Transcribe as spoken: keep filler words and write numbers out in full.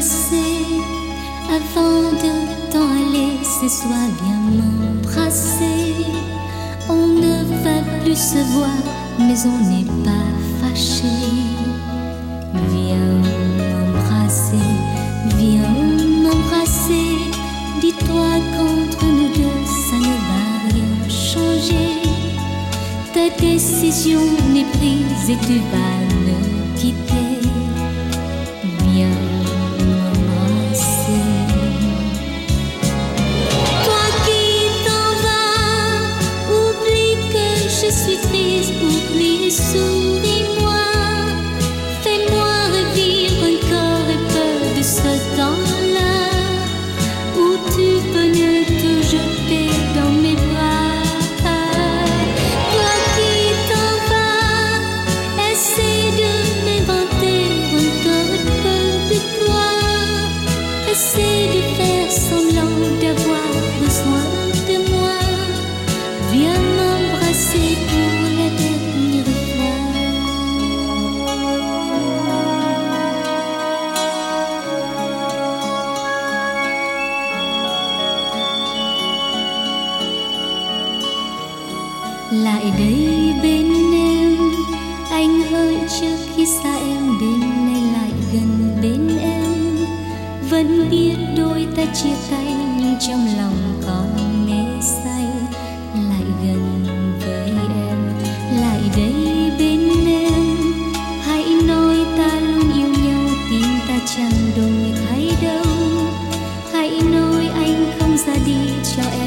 m'embrasser. Avant de t'en aller, ce soir viens m'embrasser. On ne va plus se voir, mais on n'est pas fâchés. Viens m'embrasser, viens m'embrasser. Dis-toi qu'entre nous deux, ça ne va rien changer. Ta décision n'est prise et tu vas me quitter. Viens m'embrasser. Toi qui t'en vas, oublie que je suis triste, oublie, souris-moi. Fais-moi revivre encore un peu de ce temps-là où tu venais te jeter dans mes bras. Toi qui t'en vas, essaie de m'inventer encore un peu de toi. Essaie de faire semblant d'avoir besoin de moi. Viens m'embrasser pour la dernière fois. Lại đây bên em, anh hỡi trước khi xa em, đêm nay lại gần bên em. Vẫn biết đôi ta chia tay nhưng trong lòng còn mê say. Lại gần với em, lại đây bên em. Hãy nói ta luôn yêu nhau, tim ta chẳng đổi thay đâu. Hãy nói anh không ra đi cho em